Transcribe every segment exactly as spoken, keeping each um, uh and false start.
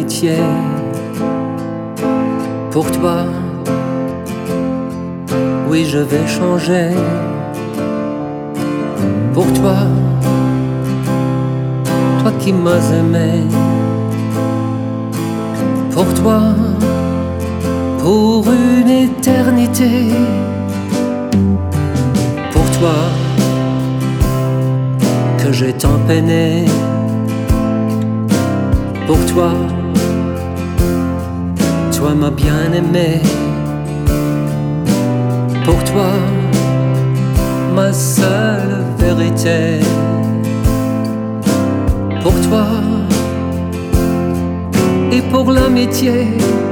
l'amitié. Pour toi, oui, je vais changer. Pour toi, toi qui m'as aimé. Pour toi, pour une éternité. Pour toi, que j'ai tant peiné. Pour toi, toi m'as bien aimé. Pour toi, ma seule vérité. Pour toi et pour l'amitié.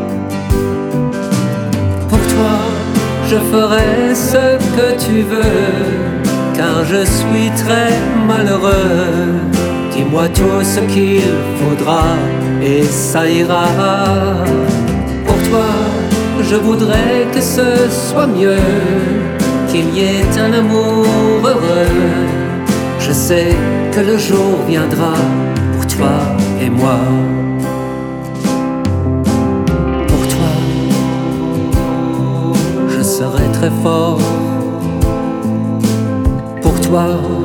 Pour toi, je ferai ce que tu veux, car je suis très malheureux. Dis-moi tout ce qu'il faudra et ça ira. Pour toi, je voudrais que ce soit mieux, qu'il y ait un amour heureux. Je sais que le jour viendra pour toi et moi. Pour toi, je serai très fort. Pour toi,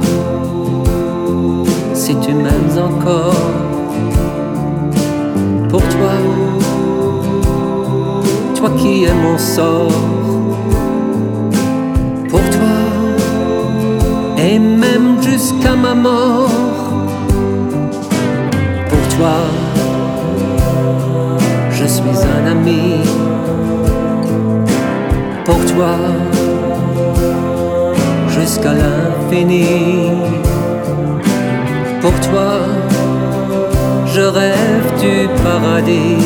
si tu m'aimes encore. Pour toi, toi qui es mon sort. Pour toi, et même jusqu'à ma mort. Pour toi, je suis un ami. Pour toi, jusqu'à l'infini. Pour toi, je rêve du paradis.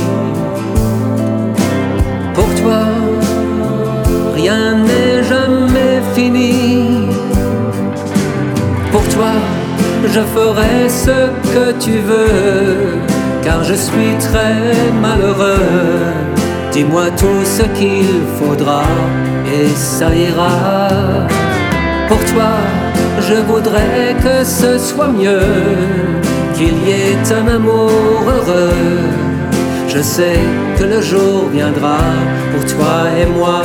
Pour toi, rien n'est jamais fini. Pour toi, je ferai ce que tu veux, car je suis très malheureux. Dis-moi tout ce qu'il faudra et ça ira. Pour toi, je voudrais que ce soit mieux, qu'il y ait un amour heureux. Je sais que le jour viendra pour toi et moi.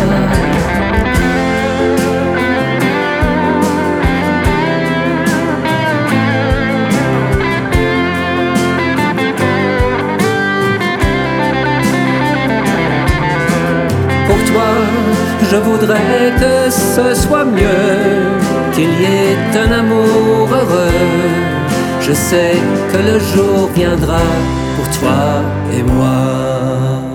Pour toi, je voudrais que ce soit mieux, qu'il y ait un amour heureux. Je sais que le jour viendra pour toi et moi.